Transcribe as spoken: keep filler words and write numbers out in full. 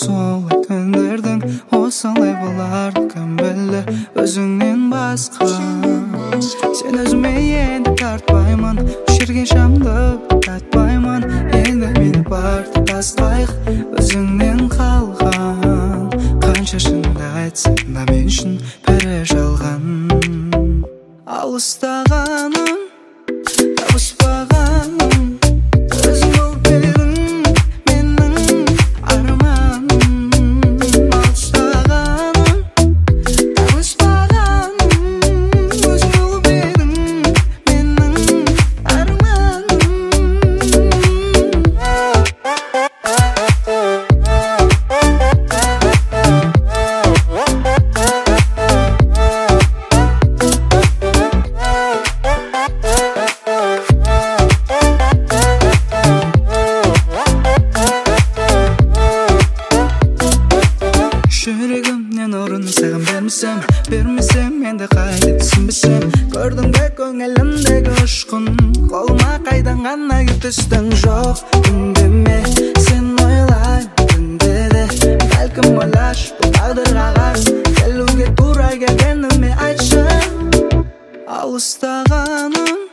солай күндердің осылай болар кім білді өзіңнен басқа. Сен өзіме енді тартпаймын, өшірген шамды татпаймын. Енді мені барды тастайық, өзіңнен қалған. Қанша шынды айтсам да мен үшін бәрі жалған. Алыстағаным, табыспағаным, өзің болып едің менің арманым. Алыстағаным, табыспағаным, өзің болып едің менің арманым. Жүрегімнен орын саған бермесем, бермесем енді қайда түсінбесем. Көрдің бе көңілімдегі ұшқын, қолыма қайдан ғана кеп түстің. Жоқ үндеме, сен ойлай күнде де, бәлкім ойлаш бұл тағдырға қарсы келуге тура келгені ме айтшы. Алыстағаным,